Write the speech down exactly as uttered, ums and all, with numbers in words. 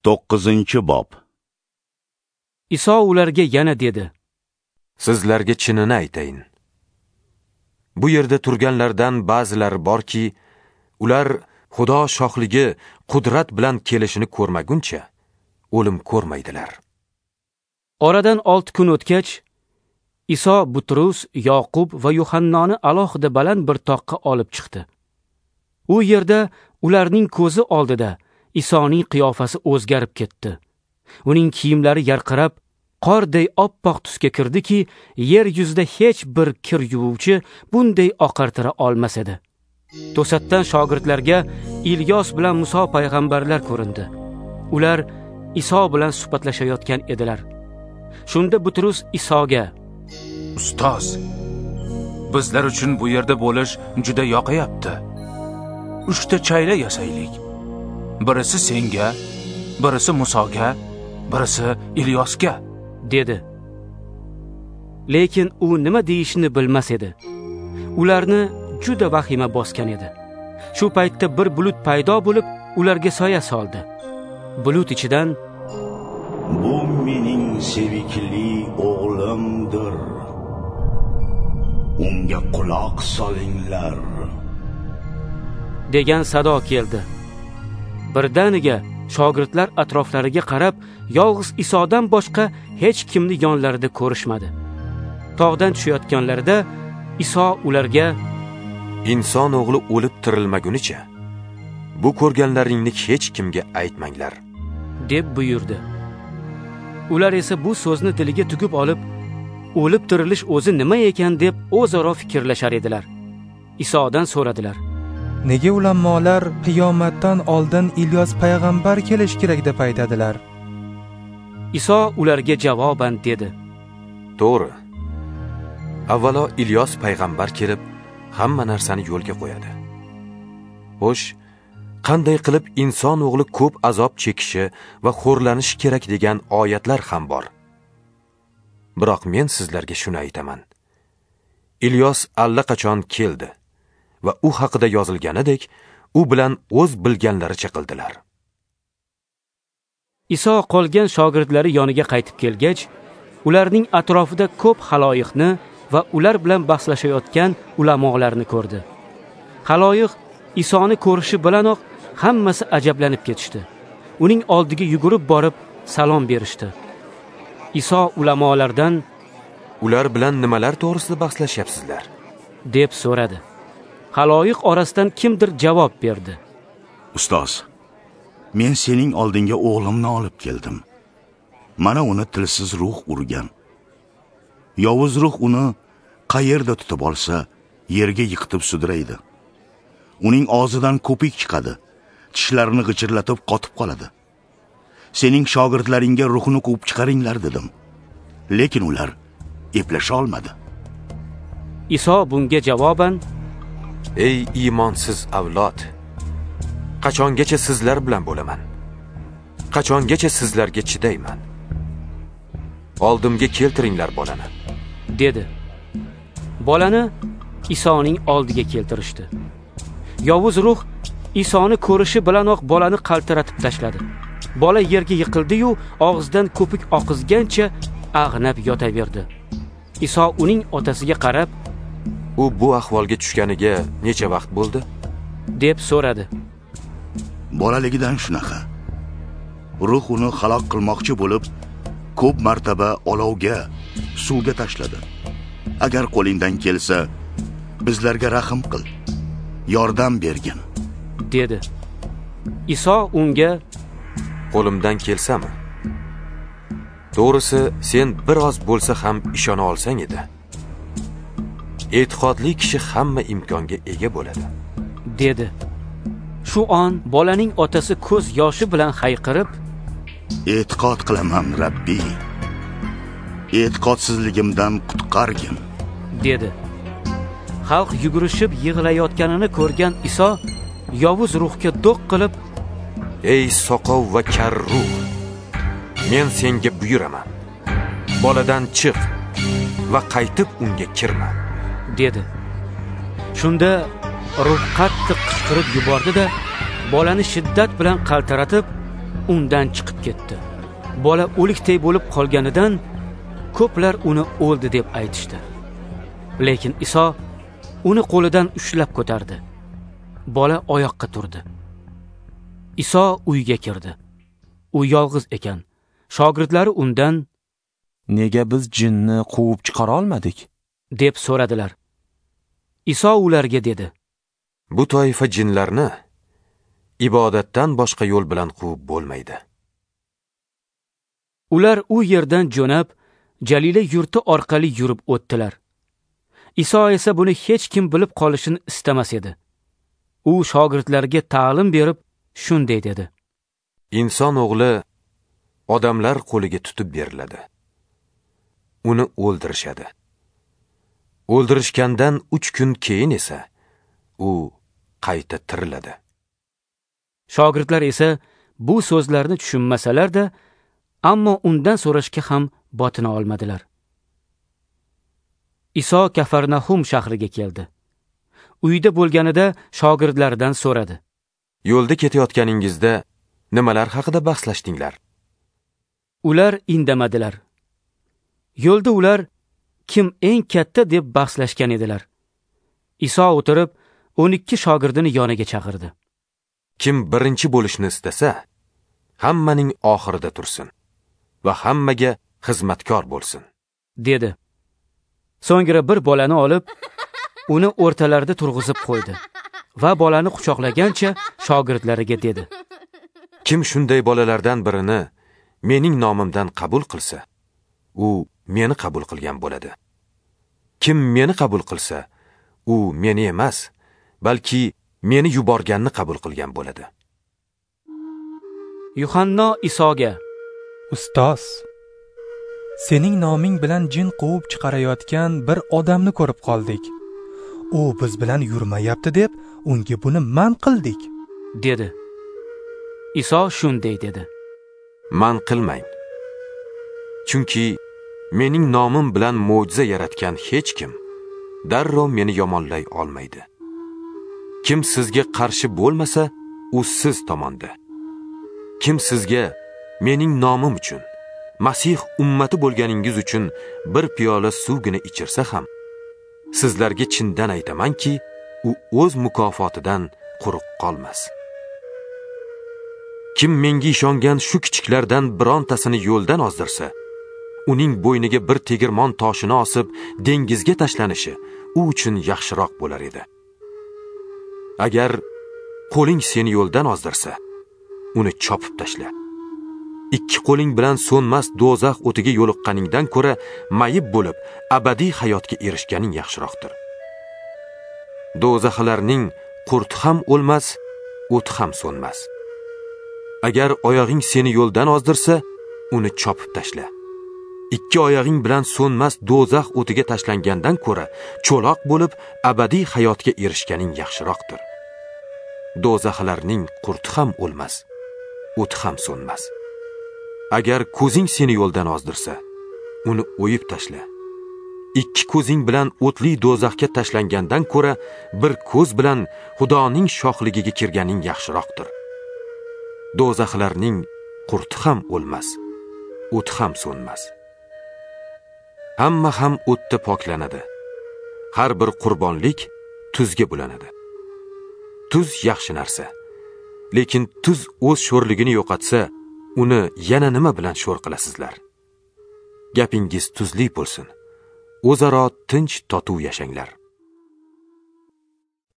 to'qqizinchi bob. Iso ularga yana dedi: Sizlarga chinini aytayin. Bu yerda turganlardan ba'zilari borki, ular Xudo shohligi qudrat bilan kelishini ko'rmaguncha o'lim ko'rmaydilar. Oradan olti kun o'tgach, Iso Butrus, Yoqub va Yuhannoni alohida baland bir toqqa olib chiqdi. U yerda ularning ko'zi oldida Isoning qiyofasi o'zgarib ketdi. Uning kiyimlari yarqirab, qorday oppoq tusga kirdiki, yer yuzida hech bir kir yuvuvchi bunday oqartira olmas edi. To'satdan shogirdlarga Ilyos bilan Muso payg'ambarlar ko'rindi. Ular Iso bilan suhbatlashayotgan edilar. Shunda Butrus Isoga: Ustoz, bizlar uchun bu yerda bo'lish juda yoqayapti. Uchta chayla yasaylik. Birisi senga, birisi Musoga, birisi Ilyosga, dedi. Lekin u nima deyishni bilmas edi. Ularni juda vahima bosgan edi. Shu paytda bir bulut paydo bo'lib, ularga soya soldi. Bulut ichidan: Bu mening sevikli o'g'limdir. Unga quloq solinglar, degan sado keldi. Birdaniga shogirdlar atroflariga qarab, yolg'iz Isodan boshqa hech kimni yonlarida ko'rishmadi. Tog'dan tushayotganlarida Iso ularga: Inson o'g'li o'lib tirilmagunicha bu ko'rganlaringni hech kimga aytmanglar, deb buyurdi. Ular esa bu so'zni diliga tugib olib, o'lib tirilish o'zi nima ekan deb o'zaro fikrlashar edilar. Isodan so'radilar: Nega ulamolar qiyomatdan oldin Ilyos payg'ambar kelish kerak deb aytadilar? Iso ularga javoban dedi: To'g'ri. Avvalo Ilyos payg'ambar kelib, hamma narsani yo'lga qo'yadi. Xo'sh, qanday qilib inson o'g'li ko'p azob chekishi va xo'rlanishi kerak degan oyatlar ham bor. Biroq men sizlarga shuni aytaman. Ilyos allaqachon keldi va u haqida yozilganidek, u bilan o'z bilganlaricha qildilar. Iso qolgan shogirdlari yoniga qaytib kelgach, ularning atrofida ko'p haloyiqni va ular bilan bahslashayotgan ulamolarni ko'rdi. Haloyiq Isoni ko'rishi bilanoq hammasi ajablanib ketishdi. Uning oldiga yugurib borib salom berishdi. Iso ulamolardan: Ular bilan nimalar to'g'risida bahslashyapsizlar? deb so'radi. Haloyiq orasidan kimdir javob berdi: Ustoz, men sening oldinga o'g'limni olib keldim. Mana uni tilsiz ruh urgan. Yovuz ruh uni qayerda tutib olsa, yerga yiqitib sudraydi. Uning og'zidan ko'pik chiqadi, tishlarini g'ichirlatib qotib qoladi. Sening shogirdlaringga ruhni quvib chiqaringlar dedim. Lekin ular eplasha olmadi. Iso bunga javoban: Ey iymonsiz avlod, qachongacha sizlar bilan bo'laman? Qachongacha sizlarga chidayman? Oldimga keltiringlar bolani, dedi. Bolani Isoning oldiga keltirishdi. Yovuz ruh Isoni ko'rishi bilanoq bolani qaltiratib tashladi. Bola yerga yiqildi-yu, og'zidan ko'pik oqizgancha ag'nab yotaverdi. Iso uning otasiga qarab: U bu ahvolga tushganiga necha vaqt bo'ldi? deb so'radi. Bolaligidan shunaqa. Ruh uni halok qilmoqchi bo'lib, ko'p martaba olovga, suvga tashladi. Agar qo'lingdan kelsa, bizlarga rahim qil, yordam bergin, dedi. Iso unga: Qo'limdan kelsami? To'g'risi, sen biroz bo'lsa ham ishona olsang edi. E'tiqodli kishi hamma imkonga ega bo'ladi, dedi. Shu on bolaning otasi ko'z yoshi bilan hayqirib: E'tiqod qilaman, Rabbi. E'tiqodsizligimdan qutqargin, dedi. Xalq yugurishib yig'layotganini ko'rgan Iso yovuz ruhga do'q qilib: Ey soqov va kar ruh, men senga buyuraman. Boladan chiq va qaytib unga kirma, dedi. Shunda ruh qattiq qichqirib yubordi-da, bolani shiddat bilan qaltiratib, undan chiqib ketdi. Bola o'likday bo'lib qolganidan ko'plar uni o'ldi deb aytishdi. Lekin Iso uni qo'lidan ushlab ko'tardi. Bola oyoqqa turdi. Iso uyga kirdi. U yolg'iz ekan. Shogirdlari undan: "Nega biz jinni quvib chiqara olmadik?" deb so'radilar. Iso ularga dedi: Bu toifa jinlarni ibodatdan boshqa yo'l bilan quvib bo'lmaydi. Ular u yerdan jo'nab, Jalila yurti orqali yurib o'tdilar. Iso esa buni hech kim bilib qolishini istamas edi. U shogirdlarga ta'lim berib, shunday dedi: Inson o'g'li odamlar qo'liga tutib beriladi. Uni o'ldirishadi. O'ldirishgandan uch kun keyin esa u qayta tiriladi. Shogirdlar esa bu so'zlarni tushunmasalar-da, ammo undan so'rashga ham botina olmadilar. Iso Kafarnahum shahriga keldi. Uyda bo'lganida shogirdlaridan so'radi: Yo'lda ketayotganingizda nimalar haqida bahslashdinglar? Ular indamadilar. Yo'lda ular kim eng katta deb bahslashgan edilar. Iso o'tirib, o'n ikki shogirdini yoniga chaqirdi. Kim birinchi bo'lishni istasa, hammaning oxirida tursin va hammaga xizmatkor bo'lsin, dedi. So'ngra bir bolani olib, uni o'rtalarida turg'izib qo'ydi va bolani quchoqlagancha shogirdlariga dedi: Kim shunday bolalardan birini mening nomimdan qabul qilsa, u meni qabul qilgan bo'ladi. Kim meni qabul qilsa, u meni emas, balki meni yuborganni qabul qilgan bo'ladi. Yuhanna Isoga: Ustoz, sening noming bilan jin quvib chiqarayotgan bir odamni ko'rib qoldik. U biz bilan yurmayapti deb unga buni man qildik, dedi. Iso shunday dedi: Man qilmang. Chunki mening nomim bilan mo'jiza yaratgan hech kim darrov meni yomonlay olmaydi. Kim sizga qarshi bo'lmasa, u siz tomonda. Kim sizga mening nomim uchun, Masih ummati bo'lganingiz uchun bir piyola suvgina ichirsa ham, sizlarga chindan aytamanki, u o'z mukofotidan quruq qolmas. Kim menga ishongan shu kichiklardan birontasini yo'ldan ozdirsa, uning bo'yniga bir tegirmon toshini osib dengizga tashlanishi u uchun yaxshiroq bo'lar edi. Agar qo'ling seni yo'ldan ozdirsa, uni chopib tashla. Ikki qo'ling bilan so'nmas do'zax o'tiga yo'liqqaningdan ko'ra mayib bo'lib abadiy hayotga erishganing yaxshiroqdir. Do'zaxlarning qurti ham o'lmas, o'ti ham so'nmas. Agar oyog'ing seni yo'ldan ozdirsa, uni chopib tashla. Ikki oyog'ing bilan so'nmas do'zax o'tiga tashlangandan ko'ra cho'loq bo'lib abadiy hayotga erishganing yaxshiroqdir. Do'zaxlarning qurti ham o'lmas, o'ti ham so'nmas. Agar ko'zing seni yo'ldan ozdirsa, uni o'yib tashla. Ikki ko'zing bilan o'tli do'zaxga tashlangandan ko'ra bir ko'z bilan Xudoning shohligiga kirganing yaxshiroqdir. Do'zaxlarning qurti ham o'lmas, o'ti ham so'nmas. Hamma ham o'tda poklanadi. Har bir qurbonlik tuzga bulanadi. Tuz yaxshi narsa. Lekin tuz o'z sho'rligini yo'qotsa, uni yana nima bilan sho'r qilasizlar? Gapingiz tuzli bo'lsin. O'zaro tinch totuv yashanglar.